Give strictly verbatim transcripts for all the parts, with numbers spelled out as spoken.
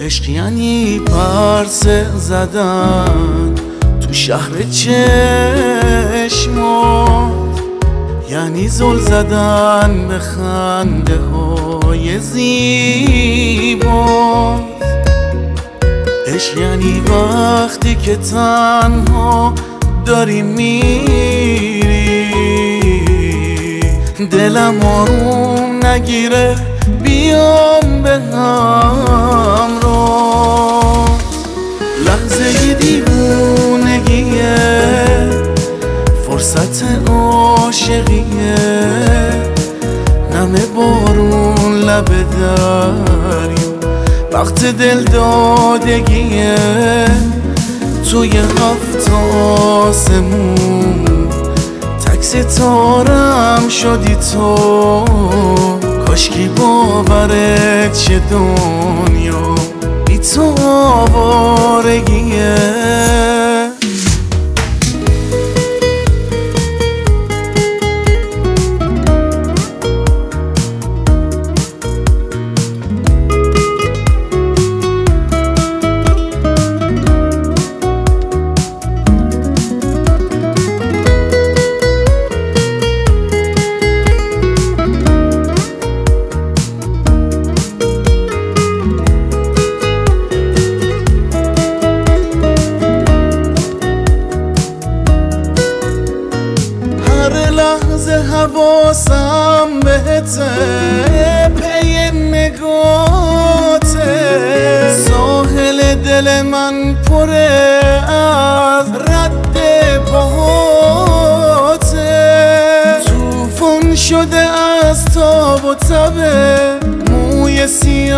عشق یعنی پرسه زدن تو شهر چشمات، یعنی زل زدن به خنده های زیبات. عشق یعنی وقتی که تنها داری میری، دلم آروم نگیره بیام به هم رو. لحظه دیوونگیه، فرصت عاشقیه، نم بارون لب دریا، وقت دل دادگیه. توی هفت آسمون تک ستارم شدی تو، کاشکی باورت چه دنیا بی تو آوارگیه. حواسم بهته، پی نگاته، ساحل دل من پره از رد پاهاته. توفان شده از تاب و تب موی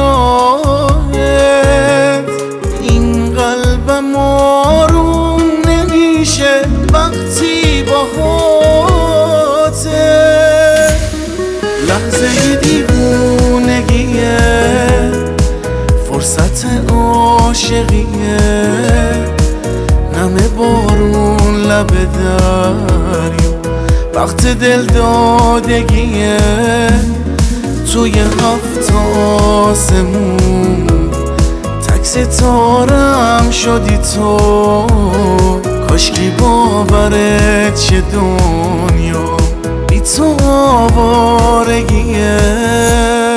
سیاهت، این قلبم آروم نمیشه وقتی باهاته. لحظه دیوونگیه، فرصت عاشقیه، نم بارون لب دریا، وقت دل دادگیه. توی هفت آسمون تک ستارم شدی تو، کاشکی باورت چه دنیا بی تو آوارگیه.